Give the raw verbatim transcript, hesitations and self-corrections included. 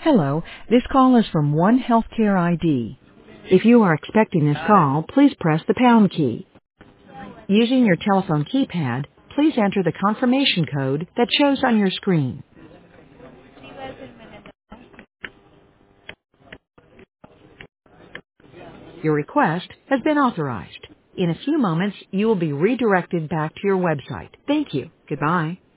Hello, this call is from One Healthcare I D. If you are expecting this call, please press the pound key. Using your telephone keypad, please enter the confirmation code that shows on your screen. Your request has been authorized. In a few moments, you will be redirected back to your website. Thank you. Goodbye.